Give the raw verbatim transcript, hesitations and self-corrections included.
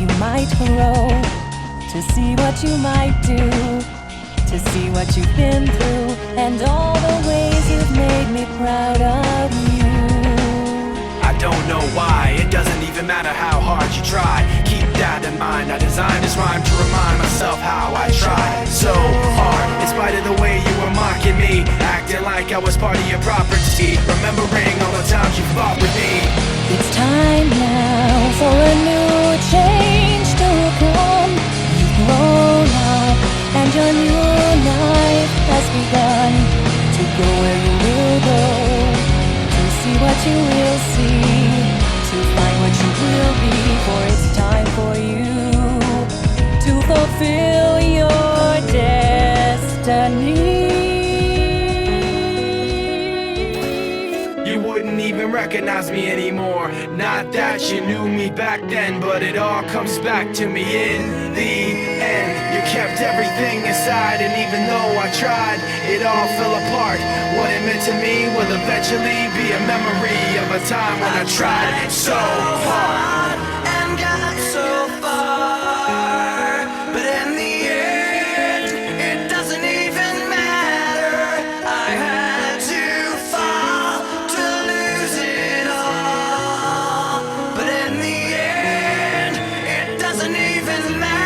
might grow, to see what you might do, to see what you've been through, and all the ways you've made me proud of you. I don't know why, it doesn't even matter how hard you try. Keep that in mind, I designed this rhyme to remind myself how I tried so hard. In spite of the way you were mocking me, acting like I was part of your property, remembering all the times you fought with me. It's time now for a new change to come. You've grown up and your new life has begun. To go where you will go, to see what you will see, to find what you will be. For it's time for you to fulfill your destiny. You wouldn't even recognize me anymore. Not that you knew me back then, but it all comes back to me in the end. You kept everything inside, and even though I tried, it all fell apart. What it meant to me will eventually be a memory of a time when I tried so hard and got so far, but in the end, it doesn't even matter. I had to fall to lose it all, but in the end, it doesn't even matter.